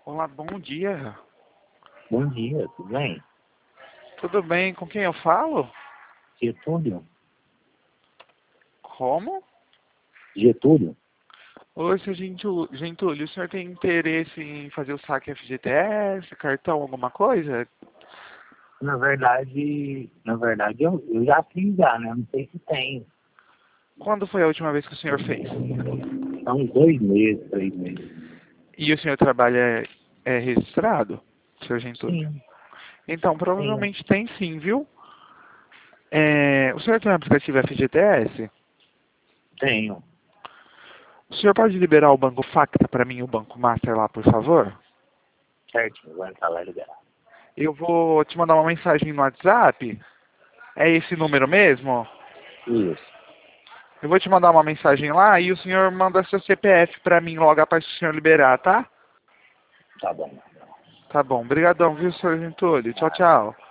Olá, bom dia. Bom dia, tudo bem? Tudo bem? Com quem eu falo? Getúlio? Como? Getúlio? Oi, seu Gentúlio, o senhor tem interesse em fazer o saque FGTS, cartão, alguma coisa? Na verdade eu já fiz já, né? Não sei se tem. Quando foi a última vez que o senhor fez? Há uns 2 meses, 3 meses. E o senhor trabalha registrado, seu Gentúlio? Sim, Então, sim, provavelmente tem sim, viu? O senhor tem um aplicativo FGTS? tenho. O senhor pode liberar o Banco Facta para mim, o Banco Master lá, por favor? Certinho, vai entrar lá e liberar. Eu vou te mandar uma mensagem no WhatsApp. É esse número mesmo? Isso, Eu vou te mandar uma mensagem lá e o senhor manda seu CPF pra mim logo após o senhor liberar, tá? tá bom. Tá bom. Obrigadão, viu, senhor Gentúlio? Tchau, Nada. tchau.